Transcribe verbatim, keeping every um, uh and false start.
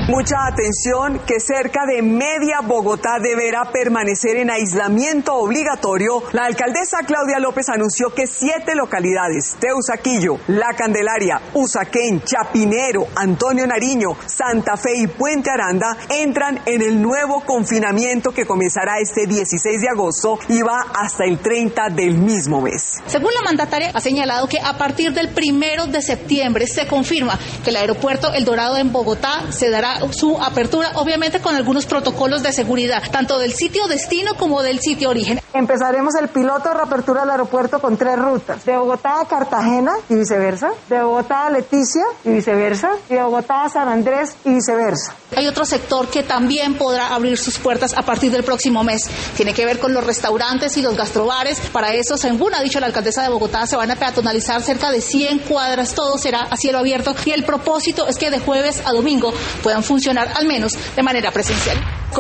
Mucha atención, que cerca de media Bogotá deberá permanecer en aislamiento obligatorio. La alcaldesa Claudia López anunció que siete localidades, Teusaquillo, La Candelaria, Usaquén, Chapinero, Antonio Nariño, Santa Fe y Puente Aranda, entran en el nuevo confinamiento que comenzará este dieciséis de agosto y va hasta el treinta del mismo mes. Según la mandataria, ha señalado que a partir del primero de septiembre se confirma que el aeropuerto El Dorado en Bogotá se dará su apertura, obviamente con algunos protocolos de seguridad, tanto del sitio destino como del sitio origen. Empezaremos el piloto de reapertura del aeropuerto con tres rutas, de Bogotá a Cartagena y viceversa, de Bogotá a Leticia y viceversa, y de Bogotá a San Andrés y viceversa. Hay otro sector que también podrá abrir sus puertas a partir del próximo mes. Tiene que ver con los restaurantes y los gastrobares. Para eso, según ha dicho la alcaldesa de Bogotá, se van a peatonalizar cerca de cien cuadras. Todo será a cielo abierto y el propósito es que de jueves a domingo puedan funcionar al menos de manera presencial.